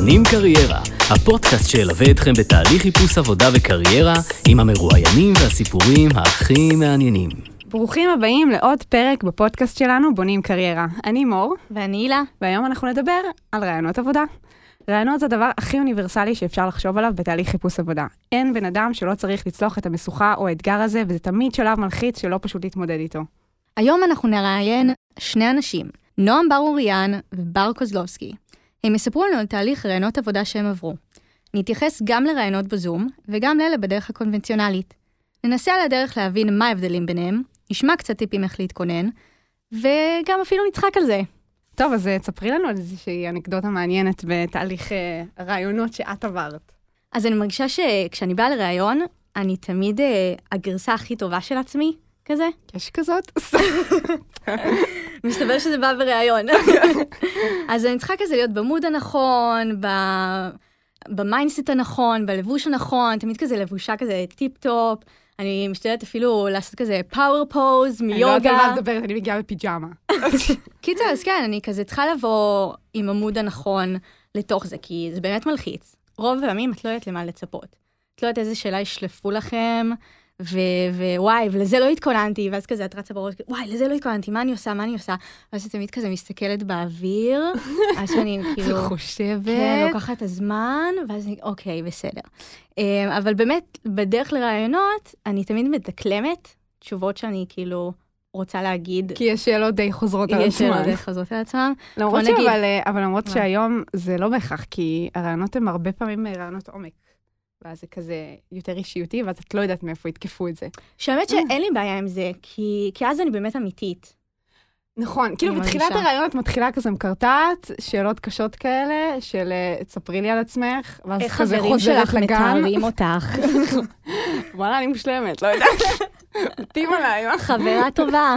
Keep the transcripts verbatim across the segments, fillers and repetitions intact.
בונים קריירה, הפודקאסט שילווה אתכם בתהליך חיפוש עבודה וקריירה עם המרואיינים והסיפורים הכי מעניינים. ברוכים הבאים לעוד פרק בפודקאסט שלנו, בונים קריירה. אני מור. ואני הילה. והיום אנחנו נדבר על רעיונות עבודה. רעיונות זה הדבר הכי אוניברסלי שאפשר לחשוב עליו בתהליך חיפוש עבודה. אין בן אדם שלא צריך לצלוח את המשוכה או האתגר הזה, וזה תמיד שלב מלחיץ שלא פשוט להתמודד איתו. היום אנחנו נראיין שני אנשים, נועם בר אוריאן ובר קוזלובסקי. הם יספרו לנו על תהליך רעיונות עבודה שהם עברו. נתייחס גם לרעיונות בזום וגם לאלה בדרך הקונבנציונלית. ננסה על הדרך להבין מה ההבדלים ביניהם, נשמע קצת טיפים איך להתכונן, וגם אפילו נצחק על זה. טוב, אז תספרי לנו על איזושהי אנקדוטה מעניינת בתהליך uh, רעיונות שאת עברת. אז אני מרגישה שכשאני באה לרעיון, אני תמיד uh, הגרסה הכי טובה של עצמי, כזה. יש כזאת? מסתבר שזה בא ברעיון. אז אני צריכה כזה להיות במוד הנכון, ב... במיינדסט הנכון, בלבוש הנכון, תמיד כזה לבושה כזה טיפ-טופ. אני משתדלת אפילו לעשות כזה פאוור פוז מיוגה. אני לא יודעת על מה לדברת, אני מגיעה בפיג'מה. קיצר, אז כן, אני כזה צריכה לבוא עם המוד הנכון לתוך זה, כי זה באמת מלחיץ. רוב פעמים את לא יודעת למה לצפות. את לא יודעת איזה שאלה ישלפו לכם, ווואי, ולזה לא התכוננתי, ואז כזה את רצה בראש, וואי, לזה לא התכוננתי, מה אני עושה, מה אני עושה? ואז את תמיד כזה מסתכלת באוויר, אז שאני כאילו... חושבת. כן, לוקחת את הזמן, ואז אני, אוקיי, בסדר. אבל באמת, בדרך לרעיונות, אני תמיד מדקלמת תשובות שאני כאילו רוצה להגיד. כי יש שאלות די חוזרות על עצמן. יש שאלות די חוזרות על עצמן. למרות אבל, אבל למרות שהיום זה לא בהכרח, כי הרעיונות הם הרבה פעמים רעיונות עומק. ואז זה כזה יותר אישיותי, ואז את לא יודעת מאיפה יתקפו את זה. שהאמת שאין לי בעיה עם זה, כי, כי אז אני באמת אמיתית. נכון, כאילו בתחילת הרעיון את מתחילה כזה מקרטעת, שאלות קשות כאלה, של תספרי לי על עצמך, ואז כזה חוזרת לגן. איך חברים שלך מתארים אותך? וואלה, אני מושלמת, לא יודעת. מתאים עליי. חברה טובה.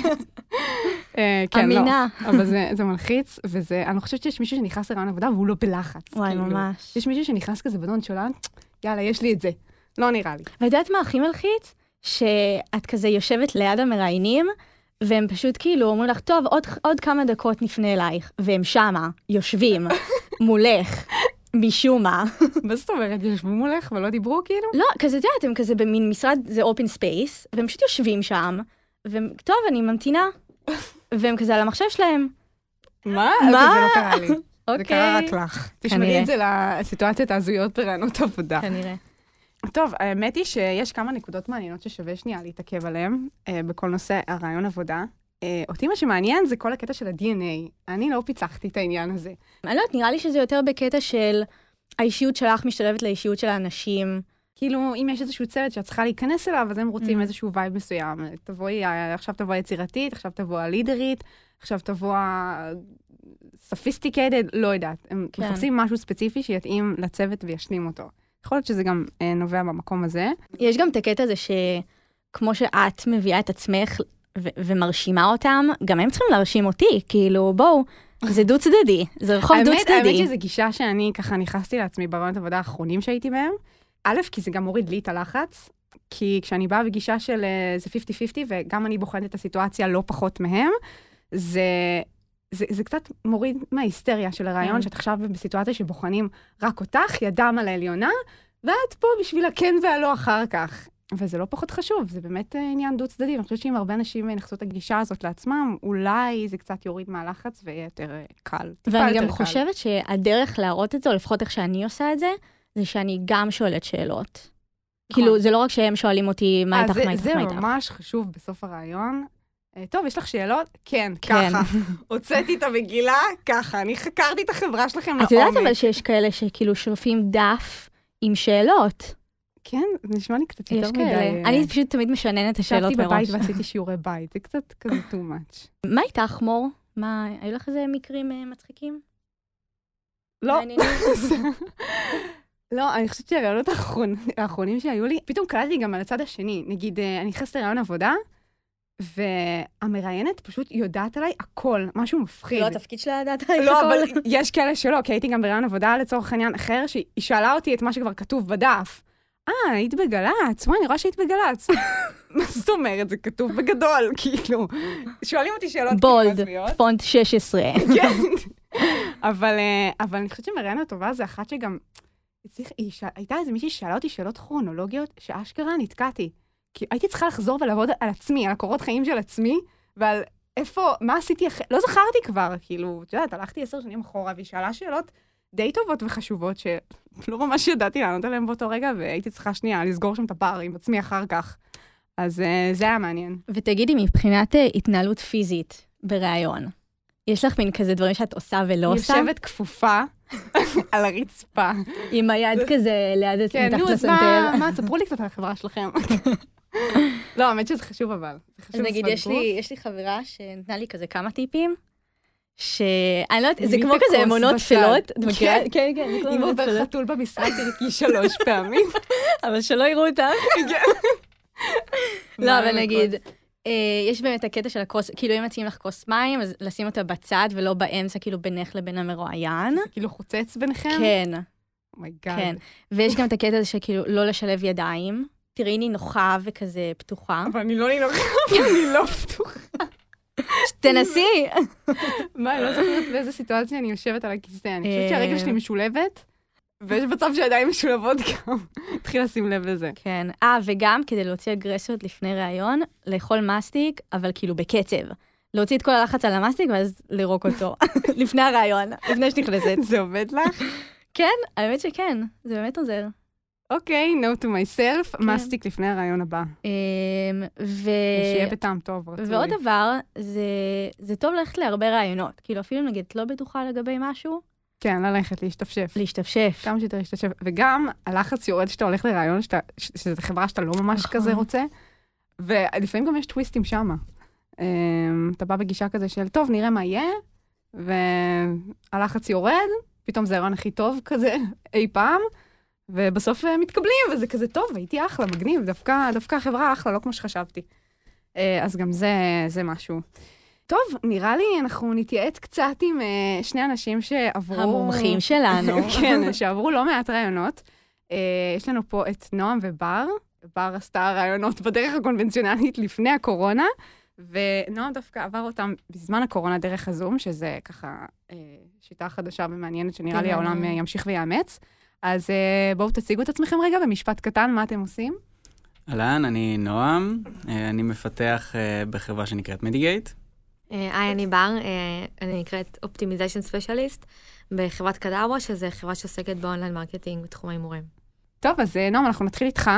אמינה. אבל זה מלחיץ, ואני חושבת שיש מישהו שנכנס לרעיון עבודה, והוא לא בלחץ. וואי, ממש. יש מישהו שנכנס כזה בדון שולן, יאללה, יש לי את זה. לא נראה לי. ויודעת מה הכי מלחיץ? שאת כזה יושבת ליד המראיינים, והם פשוט כאילו אומרים לך, טוב, עוד, עוד כמה דקות נפנה אלייך, והם שמה, יושבים, מולך, משום מה. מה זאת אומרת? יושבו מולך ולא דיברו כאילו? לא, כזה, יודעת, הם כזה במין משרד, זה open space, והם פשוט יושבים שם, והם, טוב, אני ממתינה, והם כזה על המחשב שלהם. מה? מה? זה לא קרה לי. אוקיי. זה קרה רק לך. תשמעי את זה לסיטואציות ההזויות ברעיונות עבודה. כנראה. טוב, האמת היא שיש כמה נקודות מעניינות ששווה שנייה להתעכב עליהן, אה, בכל נושא הרעיון עבודה. אה, אותי מה שמעניין זה כל הקטע של ה-די אן איי. אני לא פיצחתי את העניין הזה. אני לא יודעת, נראה לי שזה יותר בקטע של האישיות שלך משתלבת לאישיות של האנשים. כאילו, אם יש איזשהו צוות שאת צריכה להיכנס אליו, אז הם רוצים mm. איזשהו וייב מסוים. תבואי, עכשיו תבוא יצירתית, עכשיו תבוא הלידרית, עכשיו תבוא סופיסטיקטד, לא יודעת. הם כן. מחפשים משהו ספציפי שיתאים לצוות וישלים אותו. יכול להיות שזה גם אה, נובע במקום הזה. יש גם את הקטע הזה שכמו שאת מביאה את עצמך ו- ומרשימה אותם, גם הם צריכים להרשים אותי, כאילו בואו, זה דו צדדי, זה רחוב דו צדדי. האמת שזו גישה שאני ככה נכנסתי לעצמי ברעיונות עבודה האחרונים שהייתי בהם. א', כי זה גם מוריד לי את הלחץ, כי כשאני באה בגישה של זה חמישים חמישים, וגם אני בוחנת את הסיטואציה לא פחות מהם, זה... זה, זה קצת מוריד מההיסטריה של הרעיון, שאת עכשיו בסיטואציה שבוחנים רק אותך, ידם על העליונה, ואת פה בשביל הכן והלא אחר כך. וזה לא פחות חשוב, זה באמת עניין דו צדדי. אני חושבת שאם הרבה אנשים נחצו את הגישה הזאת לעצמם, אולי זה קצת יוריד מהלחץ ויהיה יותר קל. ואני גם חושבת שהדרך להראות את זה, או לפחות איך שאני עושה את זה, זה שאני גם שואלת שאלות. כאילו, זה לא רק שהם שואלים אותי מה איתך, מה איתך, מה איתך. זה ממש חשוב בסוף הרעיון. טוב, יש לך שאלות? כן, ככה. הוצאתי את המגילה, ככה. אני חקרתי את החברה שלכם לעומק. את יודעת אבל שיש כאלה שכאילו שורפים דף עם שאלות. כן, זה נשמע לי קצת יותר מדי. אני פשוט תמיד משננת את השאלות מראש. ישבתי בבית ועשיתי שיעורי בית, זה קצת כזה too much. מה איתך, מור? מה, היו לך איזה מקרים מצחיקים? לא. לא, אני חושבת שהרעיונות האחרונים שהיו לי, פתאום קלטתי גם על הצד השני. נגיד, אני נכנסת לרעיון עבודה, והמראיינת פשוט יודעת עליי הכל, משהו מפחיד. לא, התפקיד שלה יודעת עליי הכל. לא, אבל יש כאלה שלא, כי הייתי גם ברעיון עבודה לצורך העניין אחר, שהיא שאלה אותי את מה שכבר כתוב בדף. אה, היית בגלץ? וואי, אני רואה שהיית בגלץ. מה זאת אומרת? זה כתוב בגדול, כאילו. שואלים אותי שאלות בולד, פונט שש עשרה. כן. אבל, אבל אני חושבת שמראיין הטובה זה אחת שגם, צריך, היא ש... הייתה איזה מישהי ששאלה אותי שאלות כרונולוגיות, שאשכרה נתקעתי. כי הייתי צריכה לחזור ולעבוד על עצמי, על הקורות חיים של עצמי, ועל איפה, מה עשיתי אחרי, לא זכרתי כבר, כאילו, את יודעת, הלכתי עשר שנים אחורה, והיא שאלה שאלות די טובות וחשובות, שלא ממש ידעתי לענות עליהן באותו רגע, והייתי צריכה שנייה לסגור שם את הפער עם עצמי אחר כך. אז זה היה מעניין. ותגידי, מבחינת התנהלות פיזית בראיון, יש לך מין כזה דברים שאת עושה ולא עושה? יושבת כפופה על הרצפה. עם היד כזה ליד את מתחת לסנטר. כן, נו, מה, תספרו לי קצת על החברה שלכם. לא, האמת שזה חשוב אבל. אז נגיד, יש לי חברה שנתנה לי כזה כמה טיפים, שאני לא יודעת, זה כמו כזה אמונות תפילות. כן, כן, כן. אם עובר חתול במשרד, תרקי שלוש פעמים. אבל שלא יראו אותך. לא, אבל נגיד, יש באמת הקטע של הכוס, כאילו אם מציעים לך כוס מים, אז לשים אותה בצד ולא באמצע, כאילו בינך לבין המרואיין. זה כאילו חוצץ ביניכם? כן. אומייגאד. כן. ויש גם את הקטע הזה שכאילו לא לשלב ידיים. תראי, אני נוחה וכזה פתוחה. אבל אני לא נוחה, אני לא פתוחה. תנסי. מה, אני לא זוכרת באיזה סיטואציה אני יושבת על הכיסא. אני חושבת שהרגל שלי משולבת, ויש מצב שידיים משולבות גם. התחיל לשים לב לזה. כן. אה, וגם כדי להוציא אגרסיות לפני ראיון, לאכול מסטיק, אבל כאילו בקצב. להוציא את כל הלחץ על המסטיק, ואז לירוק אותו. לפני הראיון, לפני שנכנסת. זה עובד לך? כן, האמת שכן. זה באמת עוזר. אוקיי, note to myself, מסטיק לפני הרעיון הבא. ו... שיהיה בטעם טוב, רצוי. ועוד דבר, זה טוב ללכת להרבה רעיונות. כאילו, אפילו נגיד, את לא בטוחה לגבי משהו? כן, ללכת, להשתפשף. להשתפשף. כמה שיותר להשתפשף. וגם, הלחץ יורד שאתה הולך לרעיון, שזו חברה שאתה לא ממש כזה רוצה, ולפעמים גם יש טוויסטים שמה. אתה בא בגישה כזה של, טוב, נראה מה יהיה, והלחץ יורד, פתאום זה הרעיון הכי טוב כזה, אי פעם, ובסוף מתקבלים, וזה כזה טוב, הייתי אחלה, מגניב, דווקא, דווקא החברה אחלה, לא כמו שחשבתי. אז גם זה, זה משהו. טוב, נראה לי אנחנו נתייעץ קצת עם שני אנשים שעברו... המומחים שלנו. כן, שעברו לא מעט רעיונות. יש לנו פה את נועם ובר. בר עשתה רעיונות בדרך הקונבנציונלית לפני הקורונה, ונועם דווקא עבר אותם בזמן הקורונה דרך הזום, שזה ככה שיטה חדשה ומעניינת, שנראה לי העולם ימשיך ויאמץ. אז בואו תציגו את עצמכם רגע במשפט קטן, מה אתם עושים? אהלן, אני נועם, אני מפתח בחברה שנקראת מדיגייט. היי, אני בר, אני נקראת Optimization Specialist בחברת קדאווה, שזה חברה שעוסקת באונליין מרקטינג בתחום ההימורים. טוב, אז נועם, אנחנו נתחיל איתך.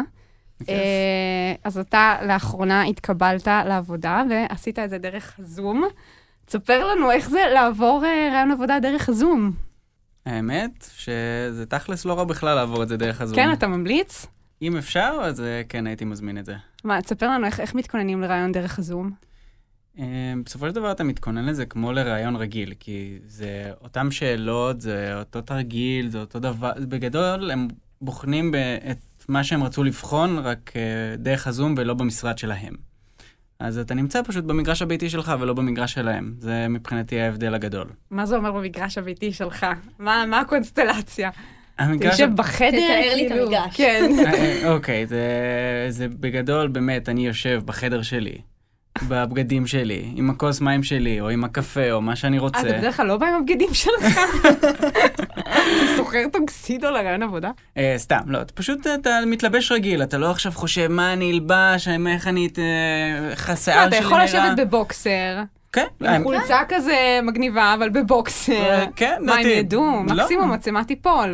אז אתה לאחרונה התקבלת לעבודה, ועשית את זה דרך הזום. תספר לנו איך זה לעבור רעיון עבודה דרך הזום. האמת שזה תכלס לא רע בכלל לעבור את זה דרך הזום. כן, אתה ממליץ? אם אפשר, אז כן, הייתי מזמין את זה. מה, תספר לנו איך, איך מתכוננים לרעיון דרך הזום? בסופו של דבר אתה מתכונן לזה כמו לרעיון רגיל, כי זה אותם שאלות, זה אותו תרגיל, זה אותו דבר, בגדול הם בוחנים את מה שהם רצו לבחון, רק דרך הזום ולא במשרד שלהם. אז אתה נמצא פשוט במגרש הביתי שלך ולא במגרש שלהם. זה מבחינתי ההבדל הגדול. מה זה אומר במגרש הביתי שלך? מה, מה הקונסטלציה? המגרש... תשב בחדר? תתאר לי את המגרש. כן. אוקיי, זה, זה בגדול באמת, אני יושב בחדר שלי. בבגדים שלי, עם הכוס מים שלי, או עם הקפה, או מה שאני רוצה. אה, אתה בדרך כלל לא בא עם הבגדים שלך? אתה סוחר טוקסידו לרעיון עבודה? סתם, לא, פשוט אתה מתלבש רגיל, אתה לא עכשיו חושב מה אני אלבש, איך אני, איך השיער שלי נראה. אתה יכול לשבת בבוקסר. כן. עם חולצה כזה מגניבה, אבל בבוקסר. כן, מה הם ידעו? מקסימום מצלמה תיפול.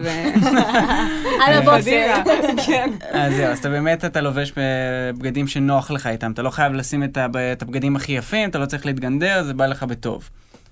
על הבוקסר. כן. אז זהו, אז אתה באמת, אתה לובש בבגדים שנוח לך איתם. אתה לא חייב לשים את הבגדים הכי יפים, אתה לא צריך להתגנדר, זה בא לך בטוב.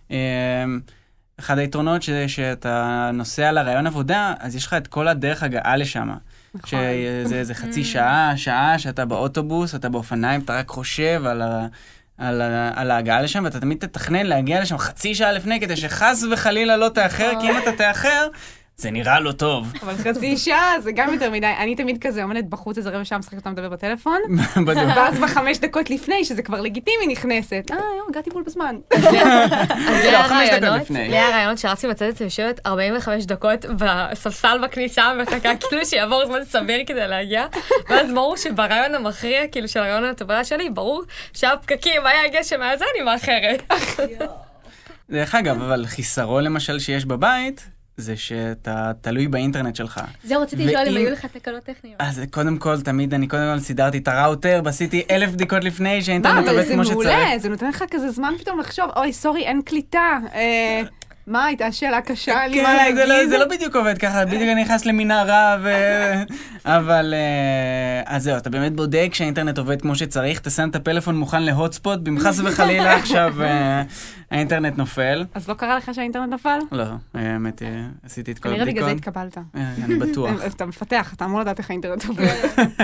אחד היתרונות שאתה נוסע לרעיון עבודה, אז יש לך את כל הדרך הגעה לשם. שזה חצי שעה, שעה שאתה באוטובוס, אתה באופניים, אתה רק חושב על ה... על, על ההגעה לשם, ואתה תמיד תתכנן להגיע לשם חצי שעה לפני, כדי שחס וחלילה לא תאחר, כי אם אתה תאחר, זה נראה לא טוב. אבל חצי שעה זה גם יותר מדי. אני תמיד כזה עומדת בחוץ איזה רבע שעה, משחקת אותה מדבר בטלפון, ואז בחמש דקות לפני, שזה כבר לגיטימי, נכנסת. אה, יום, הגעתי בול בזמן. אז זה הרעיונות, זה הרעיונות שרצתי בצד את יושבת ארבעים וחמש דקות בספסל בכניסה, וחכה כאילו שיעבור זמן סביר כדי להגיע, ואז ברור שברעיון המכריע, כאילו של הרעיון הטובה שלי, ברור שהפקקים, היה גשם, היה זה אני מאחרת. דרך אגב, אבל חיסרון למשל שיש בבית, זה שאתה תלוי באינטרנט שלך. זהו, רציתי לשאול אם היו לך תקלות טכניות. אז קודם כל, תמיד אני קודם כל סידרתי את הראוטר, ועשיתי אלף בדיקות לפני שהאינטרנט עובד כמו שצריך. זה מעולה, זה נותן לך כזה זמן פתאום לחשוב, אוי, סורי, אין קליטה. מה, הייתה שאלה קשה לי מה להגיד? זה לא בדיוק עובד ככה, בדיוק אני נכנס למנהרה, אבל אז זהו, אתה באמת בודק שהאינטרנט עובד כמו שצריך, אתה שם את הפלאפון מוכן להוטספוט, במחס וחלילה עכשיו האינטרנט נופל. אז לא קרה לך שהאינטרנט נפל? לא, האמת, עשיתי את כל הבדיקות. אני רגע זה התקבלת. אני בטוח. אתה מפתח, אתה אמור לדעת איך האינטרנט עובד.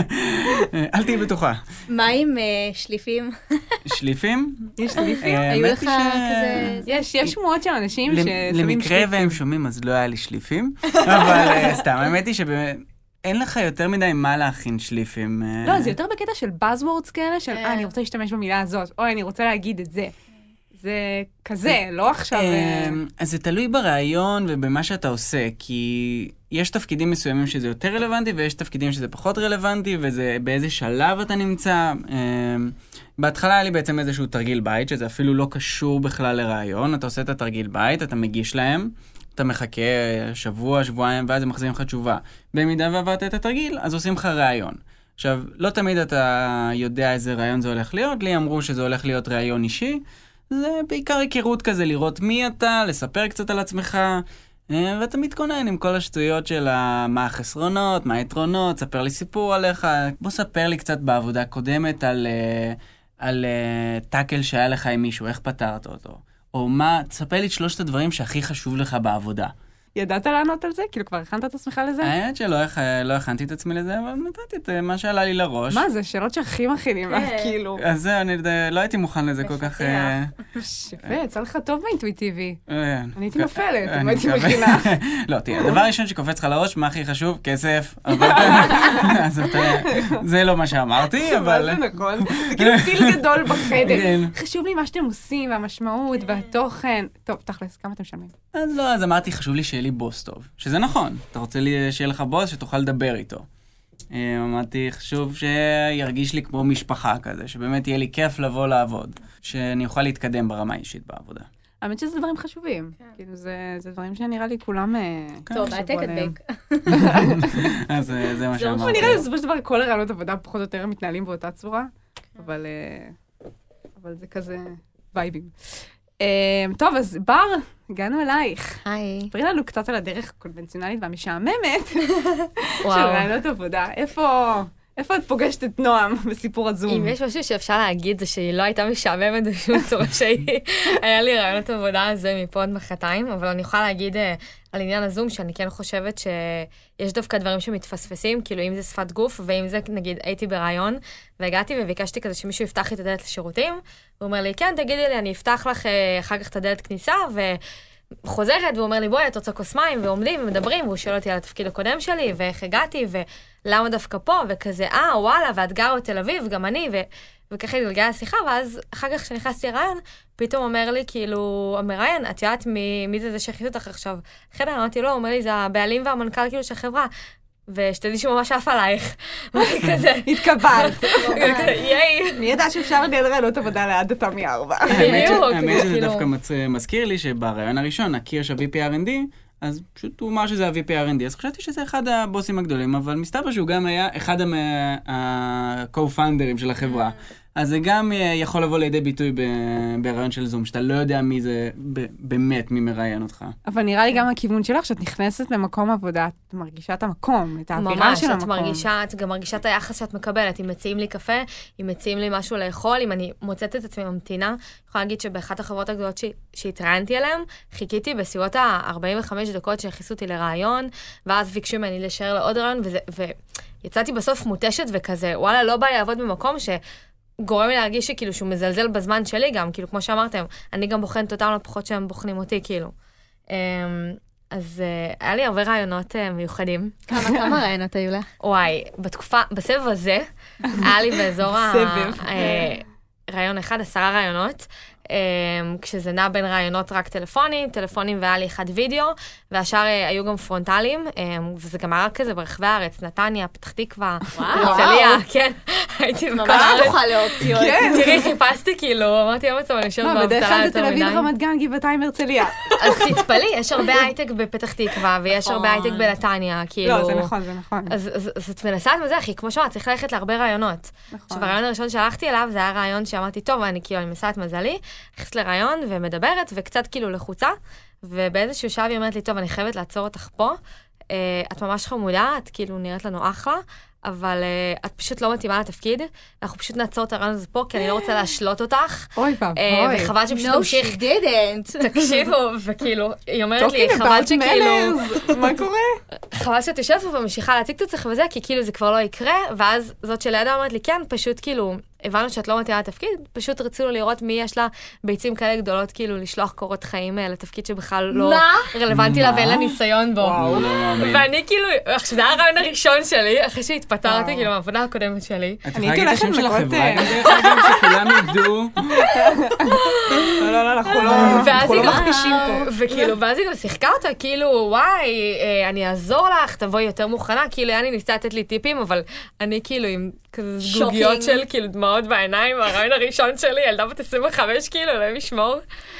אל תהי בטוחה. מה עם שליפים? שליפים? יש שליפים? היו לך כזה... יש, יש שמועות של אנשים ששמים שליפים. למקרה והם שומעים, אז לא היה לי שליפים, אבל סתם, האמת היא שבאמת... אין לך יותר מדי מה להכין שליפים. לא, זה יותר בקטע של buzzwords כאלה, של אה, אני רוצה להשתמש במילה הזאת, או אני רוצה להגיד את זה. זה כזה, לא עכשיו... אז זה תלוי ברעיון ובמה שאתה עושה, כי יש תפקידים מסוימים שזה יותר רלוונטי, ויש תפקידים שזה פחות רלוונטי, וזה באיזה שלב אתה נמצא. בהתחלה היה לי בעצם איזשהו תרגיל בית, שזה אפילו לא קשור בכלל לרעיון. אתה עושה את התרגיל בית, אתה מגיש להם, אתה מחכה שבוע, שבועיים, ואז הם מחזירים לך תשובה. במידה ועברת את התרגיל, אז עושים לך רעיון. עכשיו, לא תמיד אתה יודע איזה רעיון זה הולך להיות. לי אמרו שזה הולך להיות רעיון אישי. זה בעיקר היכרות כזה, לראות מי אתה, לספר קצת על עצמך, ואתה מתכונן עם כל השטויות של מה החסרונות, מה היתרונות, ספר לי סיפור עליך. בוא ספר לי קצת בעבודה קודמת על, על טאקל שהיה לך עם מישהו, איך פתרת אותו. או מה, תספר לי את שלושת הדברים שהכי חשוב לך בעבודה. ידעת לענות על זה? כאילו כבר הכנת את עצמך לזה? האמת שלא לא הכנתי את עצמי לזה, אבל נתתי את מה שעלה לי לראש. מה זה? שאלות שהכי מכינים, כאילו. אז זהו, אני לא הייתי מוכן לזה כל כך... שפה, יצא לך טוב באינטואיטיבי. אני הייתי נופלת, אני אם הייתי מכינה. לא, תראה, הדבר הראשון שקופץ לך לראש, מה הכי חשוב? כסף. זה לא מה שאמרתי, אבל... זה נכון. זה כאילו פיל גדול בחדר. חשוב לי מה שאתם עושים, והמשמעות, והתוכן. טוב, תכלס, כמה אתם משלמים? אז לא, אז אמרתי, חשוב לי שיהיה לי בוס טוב. שזה נכון. אתה רוצה שיהיה לך בוס, שתוכל לדבר איתו. אמרתי, חשוב שירגיש לי כמו משפחה כזה, שבאמת יהיה לי כיף לבוא לעבוד. שאני אוכל להתקדם ברמה האישית בעבודה. האמת שזה דברים חשובים. כאילו, זה דברים שנראה לי כולם... טוב, העתק הדבק. אז זה מה שאמרתי. נראה לי, בסופו של דבר, כל הרעיונות עבודה פחות או יותר מתנהלים באותה צורה, אבל זה כזה וייבים. טוב, אז בר, הגענו אלייך. היי. ספרי לנו קצת על הדרך הקונבנציונלית והמשעממת של רעיונות עבודה. איפה... איפה את פוגשת את נועם בסיפור הזום? אם יש משהו שאפשר להגיד, זה שהיא לא הייתה משעממת בשום צורה שהיא. היה לי רעיונות עבודה על זה מפה עד מחרתיים, אבל אני יכולה להגיד על עניין הזום, שאני כן חושבת שיש דווקא דברים שמתפספסים, כאילו אם זה שפת גוף, ואם זה, נגיד, הייתי ברעיון, והגעתי וביקשתי כזה שמישהו יפתח לי את הדלת לשירותים, והוא אומר לי, כן, תגידי לי, אני אפתח לך אחר כך את הדלת כניסה, ו... חוזרת, והוא אומר לי, בואי, את רוצה כוס מים, ועומדים ומדברים, והוא שואל אותי על התפקיד הקודם שלי, ואיך הגעתי, ולמה דווקא פה, וכזה, אה, וואלה, ואת גרה בתל אביב, גם אני, ו... וככה התגלגלה השיחה, ואז אחר כך כשנכנסתי לרעיון, פתאום אומר לי, כאילו, המראיין, את יודעת מי, מי זה זה שהכניס אותך עכשיו? אחרי אמרתי לו, הוא אומר לי, זה הבעלים והמנכ"ל כאילו של החברה, ושתדעי שממש עף עלייך. כזה. התקבלת. ייי. מי ידע שאפשר לנהל רעיונות עבודה ליד אותה מארבע. האמת שזה דווקא מזכיר לי שברעיון הראשון, הקיר של וי פי אר אנד די, אז פשוט הוא אמר שזה ה-וי פי אר אנד די, אז חשבתי שזה אחד הבוסים הגדולים, אבל מסתבר שהוא גם היה אחד ה-co-founders של החברה. אז זה גם יכול לבוא לידי ביטוי ברעיון של זום, שאתה לא יודע מי זה באמת, מי מראיין אותך. אבל נראה לי גם הכיוון שלך, שאת נכנסת למקום עבודה, את מרגישה את המקום, את האווירה של המקום. ממש, את מרגישה, את גם מרגישה את היחס שאת מקבלת. אם מציעים לי קפה, אם מציעים לי משהו לאכול, אם אני מוצאת את עצמי ממתינה, אני יכולה להגיד שבאחת החברות הגדולות שהתראיינתי עליהן, חיכיתי בסביבות ה-ארבעים וחמש דקות שהכניסו אותי לרעיון, ואז ביקשו ממני להישאר לעוד רעיון, ויצאתי בסוף מוטשת וכזה, וואלה, לא בא לעבוד במקום ש גורם לי להרגיש שכאילו שהוא מזלזל בזמן שלי גם, כאילו כמו שאמרתם, אני גם בוחנת אותם לפחות שהם בוחנים אותי, כאילו. אז היה לי הרבה רעיונות מיוחדים. כמה, כמה רעיונות היו לך? וואי, בתקופה, בסבב הזה, היה לי באזור ה... רעיון אחד, עשרה רעיונות. כשזה נע בין רעיונות רק טלפונים, טלפונים והיה לי אחד וידאו, והשאר היו גם פרונטליים, וזה גם היה כזה ברחבי הארץ, נתניה, פתח תקווה, הרצליה, כן, הייתי בכל הארץ. ממש תוכל לאופציות. תראי, חיפשתי כאילו, אמרתי, יום עצמם, אני יושבת באבטלה יותר מדי. בדרך כלל זה תל אביב, רמת גן, גבעתיים, הרצליה. אז תתפלאי, יש הרבה הייטק בפתח תקווה, ויש הרבה הייטק בנתניה, כאילו... לא, זה נכון, זה נכון. אז את מנסה את זה, אחי, כמו שאומרת, צריך ללכת להרבה רעיונות. עכשיו, הרעיון הראשון שהלכתי אליו, זה היה רעיון שאמרתי, טוב, אני כאילו, אני מנסה את מזלי, נכנסת לרעיון ומדברת, וקצת כאילו לחוצה, ובאיזשהו שעה היא אומרת לי, טוב, אני חייבת לעצור אותך פה, את ממש חמודה, את כאילו נראית לנו אחלה, אבל uh, את פשוט לא מתאימה לתפקיד, אנחנו פשוט נעצור את הרעיון הזה פה, כי אני לא רוצה להשלות אותך. אוי ואבוי. Uh, וחבל שפשוט No, תמשיך. she didn't. תקשיבו, וכאילו, היא אומרת לי, חבל שכאילו... מה קורה? חבל שאת יושבת פה וממשיכה להציג את עצמך וזה, כי כאילו זה כבר לא יקרה, ואז זאת שלידה אומרת לי, כן, פשוט כאילו, הבנו שאת לא מתאימה לתפקיד, פשוט רצינו לראות מי יש לה ביצים כאלה גדולות, כאילו לשלוח קורות חיים לתפקיד שבכלל לא רלוונטי לה ואין לה ניסיון בו. ואני כאילו, עכשיו זה היה הרעיון הראשון שלי, אחרי שהתפטרתי, כאילו, מהעבודה הקודמת שלי. את יכולה להגיד את השם של החברה, גם דרך אגב שכולם ידעו. לא, לא, לא, אנחנו לא מחפישים פה. וכאילו, ואז היא גם שיחקה אותה, כאילו, וואי, אני אעזור לך, תבואי יותר מוכנה, כאילו, אני ניסתה לתת לי טיפים, אבל אני כאילו עם כזה זגוגיות של כאילו דמעות בעיניים, הרעיון הראשון שלי, ילדה בת עשרים וחמש, כאילו, לא משמור.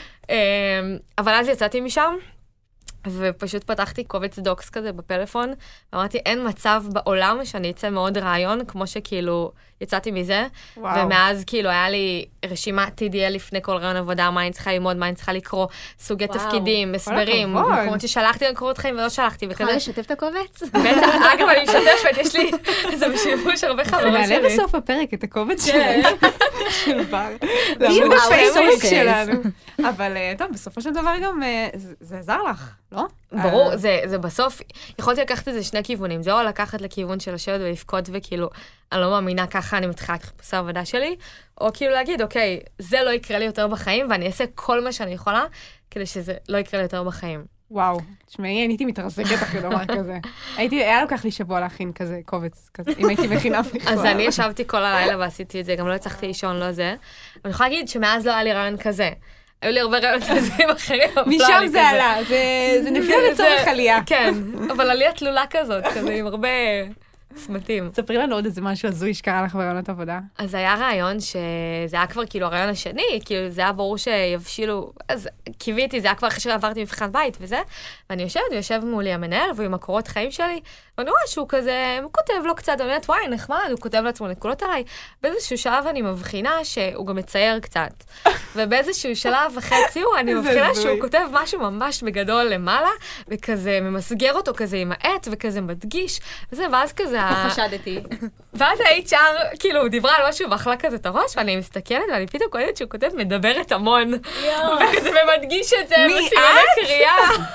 אבל אז יצאתי משם, ופשוט פתחתי קובץ דוקס כזה בפלאפון, ואמרתי, אין מצב בעולם שאני אצא מאוד רעיון, כמו שכאילו יצאתי מזה, וואו. ומאז כאילו היה לי רשימה טי די אל לפני כל רעיון עבודה, מה אני צריכה ללמוד, מה אני צריכה לקרוא, סוגי וואו. תפקידים, מסברים, מקומות ששלחתי לקורות חיים ולא שלחתי, וכזה. יכולה לשתף את הקובץ? בטח, אגב, אני משתפת, יש לי איזה בשימוש הרבה חברות שלי. נעלה בסוף הפרק את הקובץ שלי. של בר. לעמוד הפייסבוק שלנו. אבל טוב, בסופו של דבר גם זה עזר לך, לא? ברור, זה בסוף, יכולתי לקחת את זה שני כיוונים, זה או לקחת לכיוון של לשבת ולפקוד וכאילו, אני לא מאמינה ככה, אני מתחילה לחפש העבודה שלי, או כאילו להגיד, אוקיי, זה לא יקרה לי יותר בחיים, ואני אעשה כל מה שאני יכולה, כדי שזה לא יקרה לי יותר בחיים. וואו, תשמעי, אני הייתי מתרסקת אחרי דבר כזה. הייתי, היה לוקח לי שבוע להכין כזה קובץ, כזה, אם הייתי מכינה בכלל. אז אני ישבתי כל הלילה ועשיתי את זה, גם לא הצלחתי לישון, לא זה. אני יכולה להגיד שמאז לא היה לי רעיון כזה. היו לי הרבה רעיונות לזים אחרים, אבל לא היה לי כזה. משם זה עלה, זה נפגע לצורך עלייה. כן, אבל עלייה תלולה כזאת, כזה עם הרבה צמתים. ספרי לנו עוד איזה משהו הזוי שקרה לך ברעיונות עבודה. אז היה רעיון שזה היה כבר כאילו הרעיון השני, כאילו זה היה ברור שיבשילו, אז קיוויתי, זה היה כבר אחרי שעברתי מבחן בית וזה, ואני יושבת ויושב מולי המנהל, והוא עם הקורות חיים שלי, ואני רואה שהוא כזה, הוא כותב לו קצת, אני אומרת, וואי, נחמד, הוא כותב לעצמו נקודות עליי. באיזשהו שלב אני מבחינה שהוא גם מצייר קצת. ובאיזשהו שלב אחרי הציור, אני מבחינה שהוא כותב משהו ממש בגדול למעלה, וכזה ממסגר אותו כזה עם העט, וכזה מדגיש, וזה, ואז כזה... חשדתי. ואז ה-אייץ' אר, כאילו, הוא דיברה על משהו ואכלה כזה את הראש, ואני מסתכלת, ואני פתאום קולטת שהוא כותב מדברת המון. וכזה ומדגיש את זה, בסימני קריאה.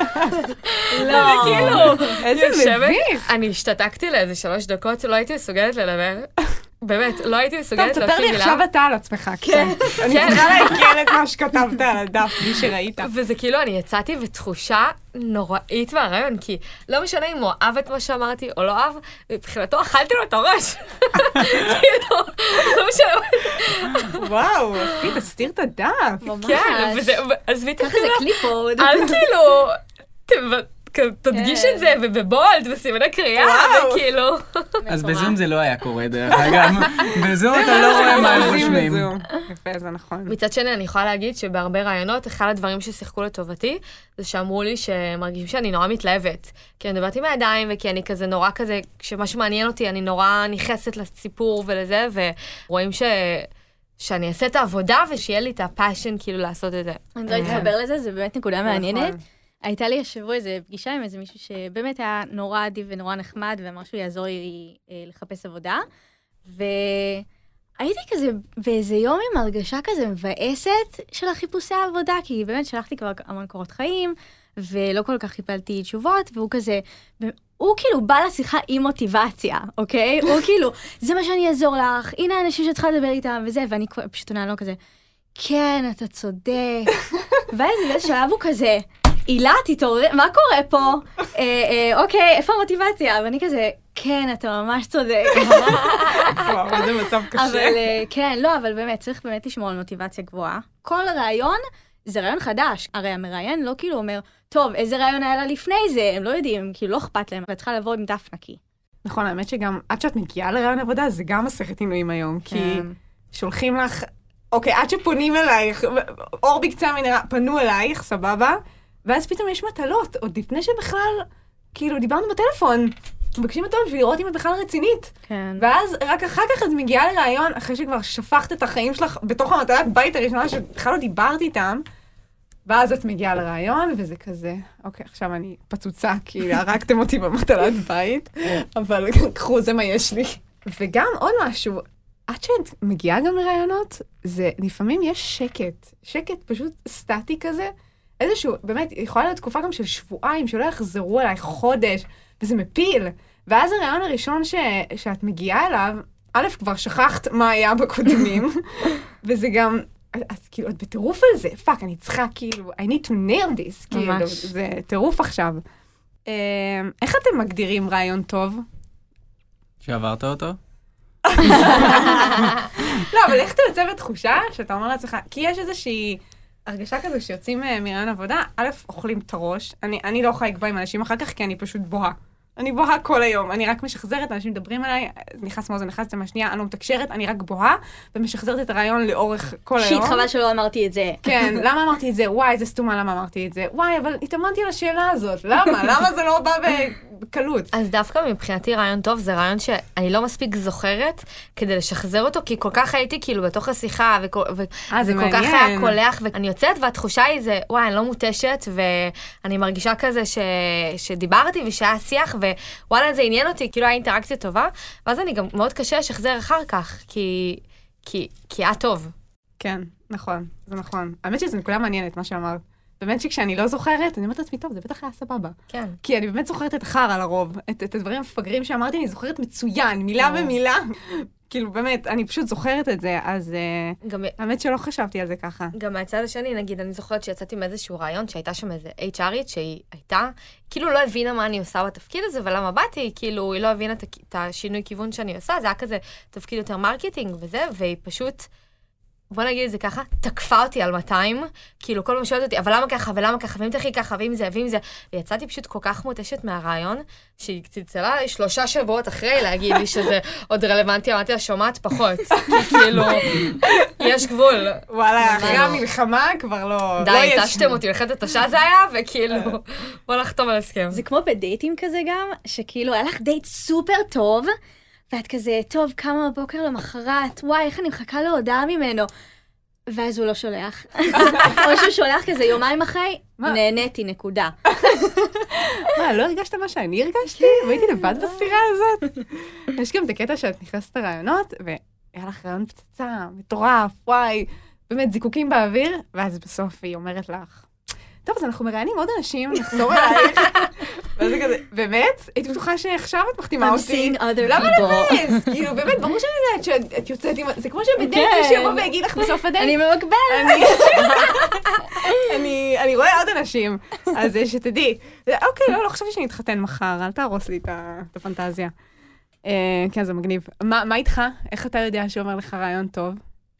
לא. וכאילו, איזה מביך. אני השתתקתי לאיזה שלוש דקות, לא הייתי מסוגלת לדבר. באמת, לא הייתי מסוגלת טוב, להוציא תספר מילה. לי עכשיו אתה על עצמך קצת. אני צריכה להכיר את מה שכתבת על הדף, מי שראית. וזה כאילו, אני יצאתי בתחושה נוראית מהרעיון, כי לא משנה אם הוא אהב את מה שאמרתי או לא אהב, מבחינתו אכלתי לו את הראש. כאילו, לא משנה. וואו, אחי, תסתיר את הדף. ממש. כן, וזה, אז מי ככה זה תכתיבה, קליפורד. אל כאילו, תדגיש את זה, ובבולד, וסימני קריאה, וכאילו... אז בזום זה לא היה קורה, דרך אגב. בזום אתה לא רואה מה הם רושמים. יפה, זה נכון. מצד שני, אני יכולה להגיד שבהרבה רעיונות, אחד הדברים ששיחקו לטובתי, זה שאמרו לי שמרגישים שאני נורא מתלהבת. כי אני מדברת עם הידיים, וכי אני כזה נורא כזה, כשמשהו מעניין אותי, אני נורא נכנסת לסיפור ולזה, ורואים ש... שאני אעשה את העבודה, ושיהיה לי את הפאשן כאילו לעשות את זה. אני לא אתחבר לזה, זה באמת נקודה מעניינת. הייתה לי השבוע איזו פגישה עם איזה מישהו שבאמת היה נורא עדיף ונורא נחמד, ואמר שהוא יעזור לי לחפש עבודה. והייתי כזה באיזה יום עם הרגשה כזה מבאסת של החיפושי העבודה, כי באמת שלחתי כבר המון קורות חיים, ולא כל כך חיפלתי תשובות, והוא כזה, הוא כאילו בא לשיחה עם מוטיבציה, אוקיי? הוא כאילו, זה מה שאני אעזור לך, הנה האנשים שצריכה לדבר איתם וזה, ואני פשוט עונה לו כזה, כן, אתה צודק. ואז באיזה שלב הוא כזה, אילה, תתעורר, מה קורה פה? אה, אה, אוקיי, איפה המוטיבציה? ואני כזה, כן, אתה ממש צודק. וואו, זה מצב קשה. אבל כן, לא, אבל באמת, צריך באמת לשמור על מוטיבציה גבוהה. כל רעיון זה רעיון חדש. הרי המראיין לא כאילו אומר, טוב, איזה רעיון היה לה לפני זה? הם לא יודעים, כאילו לא אכפת להם, ואת צריכה לבוא עם דף נקי. נכון, האמת שגם עד שאת מגיעה לרעיון עבודה, זה גם מסכת עינויים היום, כי שולחים לך, אוקיי, עד שפונים אלייך, אור בקצה המנהרה, פנו אלייך, סבבה, ואז פתאום יש מטלות, עוד לפני שבכלל, כאילו, דיברנו בטלפון, מבקשים מטלות בשביל לראות אם את בכלל רצינית. כן. ואז רק אחר כך את מגיעה לרעיון, אחרי שכבר שפכת את החיים שלך בתוך המטלת בית הראשונה, שבכלל לא דיברת איתם, ואז את מגיעה לרעיון, וזה כזה, אוקיי, עכשיו אני פצוצה, כי הרגתם אותי במטלת בית, אבל קחו, זה מה יש לי. וגם עוד משהו, עד שאת מגיעה גם לרעיונות, זה לפעמים יש שקט, שקט פשוט סטטי כזה, איזשהו, באמת, יכולה להיות תקופה גם של שבועיים, שלא יחזרו אלייך חודש, וזה מפיל. ואז הרעיון הראשון ש, שאת מגיעה אליו, א', כבר שכחת מה היה בקודמים, וזה גם, אז כאילו, את בטירוף על זה, פאק, אני צריכה, כאילו, I need to nail this, כאילו, זה טירוף עכשיו. איך אתם מגדירים רעיון טוב? שעברת אותו? לא, אבל איך אתה יוצא בתחושה שאתה אומר לעצמך, כי יש איזושהי הרגשה כזו שיוצאים מרעיון עבודה, א', אוכלים את הראש, אני, אני לא יכולה לקבוע עם אנשים אחר כך, כי אני פשוט בוהה. אני בוהה כל היום, אני רק משחזרת, אנשים מדברים עליי, נכנס מאוזן, נכנס מהשנייה, אני לא מתקשרת, אני רק בוהה, ומשחזרת את הרעיון לאורך כל היום. שיט, חבל שלא אמרתי את זה. כן, למה אמרתי את זה? וואי, זה סתומה, למה אמרתי את זה? וואי, אבל התאמנתי על השאלה הזאת, למה? למה זה לא בא בקלות? אז דווקא מבחינתי רעיון טוב, זה רעיון שאני לא מספיק זוכרת כדי לשחזר אותו, כי כל כך הייתי כאילו בתוך השיחה, וזה כל כך היה קולח, ואני יוצאת, והתחושה היא זה, וואי, אני לא מוטשת, ואני מרגישה כזה שדיברתי ושהיה שיח, ווואלה, זה עניין אותי, כאילו היה אינטראקציה טובה, ואז אני גם מאוד קשה לשחזר אחר כך, כי, כי, כי היה טוב. כן, נכון, זה נכון. האמת שזה נקודה מעניינת, מה שאמרת. באמת שכשאני לא זוכרת, אני אומרת לעצמי, טוב, זה בטח היה סבבה. כן. כי אני באמת זוכרת את החר לרוב, את, את הדברים המפגרים שאמרתי, אני זוכרת מצוין, מילה במילה. כאילו, באמת, אני פשוט זוכרת את זה, אז גם, האמת שלא חשבתי על זה ככה. גם מהצד השני, נגיד, אני זוכרת שיצאתי מאיזשהו רעיון, שהייתה שם איזה אייץ' ארית, שהיא הייתה, כאילו לא הבינה מה אני עושה בתפקיד הזה, ולמה באתי, כאילו, היא לא הבינה את השינוי כיוון שאני עושה, זה היה כזה תפקיד יותר מרקטינג וזה, והיא פשוט, בוא נגיד את זה ככה, תקפה אותי על מאתיים, כאילו כל מה שואלת אותי, אבל למה ככה, ולמה ככה, ואם תחי ככה, ואם זה, ואם זה, ויצאתי פשוט כל כך מוטשת מהרעיון, שהיא צלצלה שלושה שבועות אחרי להגיד לי שזה עוד רלוונטי, אמרתי לה, שומעת פחות, כי כאילו, יש גבול. וואלה, אחרי המלחמה כבר לא... די, תשתם אותי, לחת את השעה זה היה, וכאילו, בוא נחתום על הסכם. זה כמו בדייטים כזה גם, שכאילו, היה לך דייט סופר טוב, ואת כזה, טוב, כמה בבוקר למחרת, וואי, איך אני מחכה להודעה ממנו. ואז הוא לא שולח. או שהוא שולח כזה יומיים אחרי, נהניתי, נקודה. מה, לא הרגשת מה שאני הרגשתי? והייתי לבד בספירה הזאת. יש גם את הקטע שאת נכנסת לרעיונות, והיה לך רעיון פצצה, מטורף, וואי, באמת זיקוקים באוויר, ואז בסוף היא אומרת לך, טוב, אז אנחנו מראיינים עוד אנשים, נחזור אלייך. וזה כזה, באמת? הייתי בטוחה שעכשיו את מחתימה אותי. I'm seeing other למה people. לבאס? כאילו, באמת, ברור שאני יודעת שאת יוצאת עם... זה כמו שבדייט מישהו יבוא ויגיד לך בסוף הדייט. אני ממקבל. אני רואה עוד אנשים, אז שתדעי. אוקיי, לא, לא חשבתי שאני אתחתן מחר, אל תהרוס לי את הפנטזיה. כן, זה מגניב. מה איתך? איך אתה יודע שאומר לך רעיון טוב?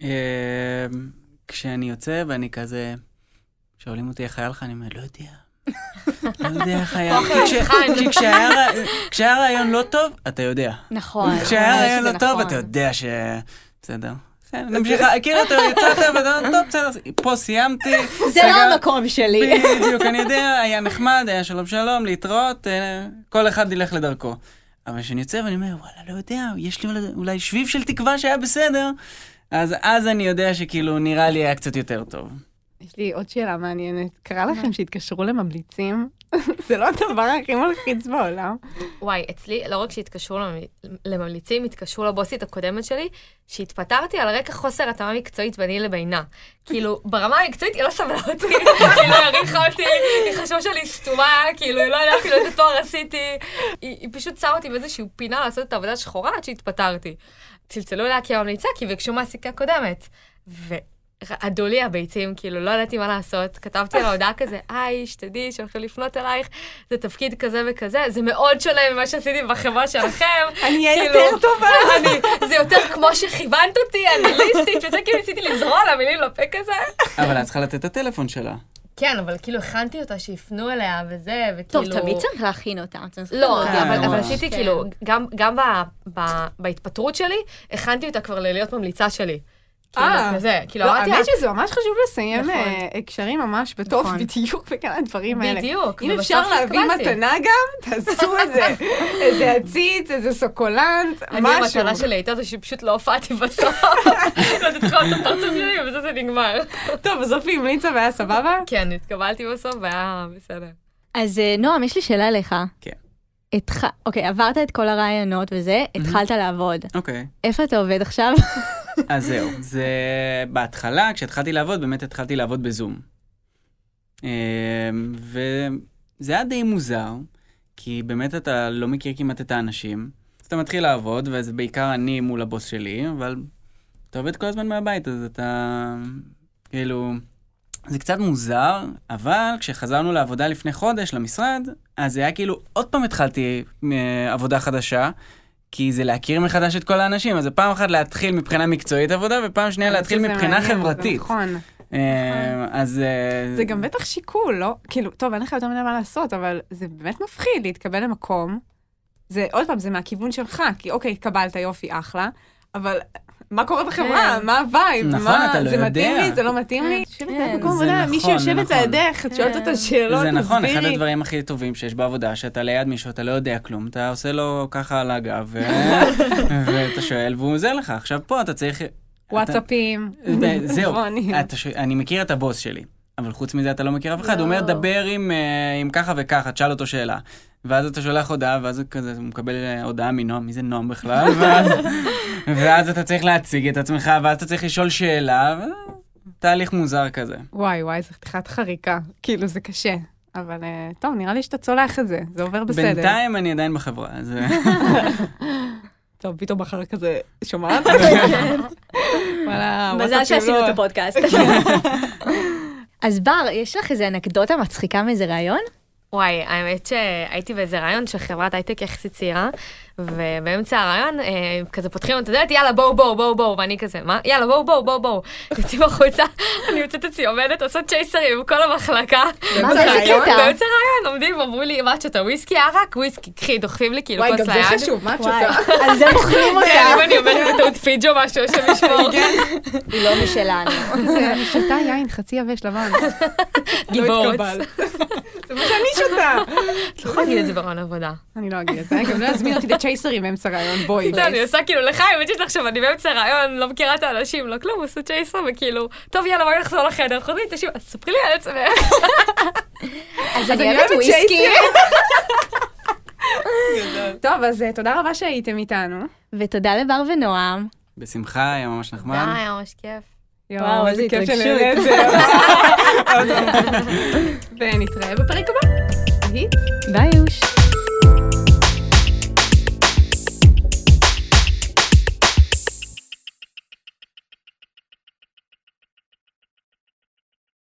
כשאני יוצא ואני כזה... שואלים אותי איך היה לך, אני אומר, לא יודע. לא יודע איך היה. כי כשהיה רעיון לא טוב, אתה יודע. נכון. כשהיה רעיון לא טוב, אתה יודע ש... בסדר. נמשיך, כאילו, אתה יצאת ואתה אומר, טוב, בסדר, פה סיימתי. זה לא המקום שלי. בדיוק, אני יודע, היה נחמד, היה שלום שלום, להתראות, כל אחד ילך לדרכו. אבל כשאני יוצא ואני אומר, וואלה, לא יודע, יש לי אולי שביב של תקווה שהיה בסדר, אז אני יודע שכאילו נראה לי היה קצת יותר טוב. יש לי עוד שאלה מעניינת. קרה לכם שהתקשרו לממליצים? זה לא הדבר הכי מלחיץ בעולם. וואי, אצלי, לא רק שהתקשרו לממליצים, התקשרו לבוסית הקודמת שלי, שהתפטרתי על רקע חוסר התאמה מקצועית ביני לבינה. כאילו, ברמה המקצועית היא לא סבלה אותי, כאילו, הריחה אותי, היא חשבה שלי סתומה, כאילו, היא לא יודעת כאילו איזה תואר עשיתי. היא פשוט שמה אותי באיזושהי פינה לעשות את העבודה שחורה עד שהתפטרתי. צלצלו אליה כממליצה, כי ביקשו מעסיקה קודמת. ו... עדו לי הביצים, כאילו, לא ידעתי מה לעשות. כתבתי על ההודעה כזה, היי, שתדעי שהולכים לפנות אלייך, זה תפקיד כזה וכזה, זה מאוד שונה ממה שעשיתי בחברה שלכם. אני אהיה יותר טובה. זה יותר כמו שכיוונת אותי, אנליסטית, וזה כאילו ניסיתי לזרוע לה מילים לפה כזה. אבל את צריכה לתת את הטלפון שלה. כן, אבל כאילו הכנתי אותה שיפנו אליה וזה, וכאילו... טוב, תמיד צריך להכין אותה. לא, אבל עשיתי כאילו, גם בהתפטרות שלי, הכנתי אותה כבר להיות ממליצה שלי. אה, כאילו, לא, האמת שזה ממש חשוב לסיים הקשרים ממש בטוב, בדיוק בכאלה הדברים האלה. בדיוק. אם אפשר להביא מתנה גם, תעשו את זה. איזה עציץ, איזה סוקולנט, משהו. אני המתנה שלי הייתה זה שפשוט לא הופעתי בסוף. לא תתחיל את הפרצוף שלי, ובזה זה נגמר. טוב, בסוף היא המליצה והיה סבבה? כן, התקבלתי בסוף והיה בסדר. אז נועם, יש לי שאלה אליך. כן. אוקיי, עברת את כל הרעיונות וזה, התחלת לעבוד. אוקיי. איפה אתה עובד עכשיו? אז זהו, זה בהתחלה, כשהתחלתי לעבוד, באמת התחלתי לעבוד בזום. וזה היה די מוזר, כי באמת אתה לא מכיר כמעט את האנשים. אז אתה מתחיל לעבוד, וזה בעיקר אני מול הבוס שלי, אבל אתה עובד כל הזמן מהבית, אז אתה כאילו... זה קצת מוזר, אבל כשחזרנו לעבודה לפני חודש למשרד, אז זה היה כאילו, עוד פעם התחלתי עבודה חדשה, כי זה להכיר מחדש את כל האנשים, אז זה פעם אחת להתחיל מבחינה מקצועית עבודה, ופעם שנייה להתחיל מבחינה חברתית. נכון. אז... זה גם בטח שיקול, לא? כאילו, טוב, אין לך יותר מדי מה לעשות, אבל זה באמת מפחיד להתקבל למקום. זה, עוד פעם, זה מהכיוון שלך, כי אוקיי, התקבלת, יופי, אחלה, אבל... מה קורה בחברה? מה הווייב? נכון, אתה לא יודע. זה מתאים לי? זה לא מתאים לי? מי שיושבת לידך, את שואלת אותה שאלות, זה נכון, אחד הדברים הכי טובים שיש בעבודה, שאתה ליד מישהו, אתה לא יודע כלום, אתה עושה לו ככה על הגב, ואתה שואל, והוא עוזר לך. עכשיו פה אתה צריך... וואטסאפים. זהו, אני מכיר את הבוס שלי, אבל חוץ מזה אתה לא מכיר אף אחד. הוא אומר, דבר עם ככה וככה, תשאל אותו שאלה. ואז אתה שולח הודעה, ואז כזה, הוא מקבל הודעה מנועם, מי זה נועם בכלל? ואז, ואז אתה צריך להציג את עצמך, ואז אתה צריך לשאול שאלה, תהליך מוזר כזה. וואי, וואי, זה חתיכת חריקה. כאילו, זה קשה. אבל טוב, נראה לי שאתה צולח את זה. זה עובר בסדר. בינתיים אני עדיין בחברה, אז... טוב, פתאום בחר כזה, שומעת? מזל שעשינו את הפודקאסט. אז בר, יש לך איזו אנקדוטה מצחיקה מאיזה רעיון? וואי, האמת שהייתי באיזה רעיון של חברת הייטק יחסית צעירה, ובאמצע הרעיון, כזה פותחים את הדלת, יאללה, בואו, בואו, בואו, בואו, ואני כזה, מה? יאללה, בואו, בואו, בואו, בואו. יוצאים החוצה, אני יוצאת אצלי, עומדת, עושות צ'ייסרים עם כל המחלקה. מה זה, איזה קטע? באמצע הרעיון, עומדים, אמרו לי, מה את שותה? וויסקי, ערק, וויסקי, קחי, דוחפים לי כאילו כוס ליד. וואי, גם זה חשוב, מה את שותה? אז זה מוכרים אותה. כן, אם אני עומדת בטעות פיג'ו, משהו שמשמור. היא לא משלנו. אני שותה יין, חצי יבש לבן. גיבורת. זה מה שאני שותה. את לא יכולה להגיד את זה ברעיון עבודה. אני לא אגיד את זה, גם לא להזמין אותי לצ'ייסרים באמצע רעיון, בואי. אני עושה כאילו לך, האמת שיש עכשיו, אני באמצע רעיון, לא מכירה את האנשים, לא כלום, עשו צ'ייסר, וכאילו, טוב, יאללה, בואי נחזור לחדר, חוזרי, תשיב, אז ספרי לי על עצמך. אז אני אוהבת וויסקי. טוב, אז תודה רבה שהייתם איתנו. ותודה לבר ונועם. בשמחה, היה ממש נחמד. תודה, היה ממש כיף. וואו, איזה כיף שנהנית. ונתראה בפרק הבא. ביי יוש.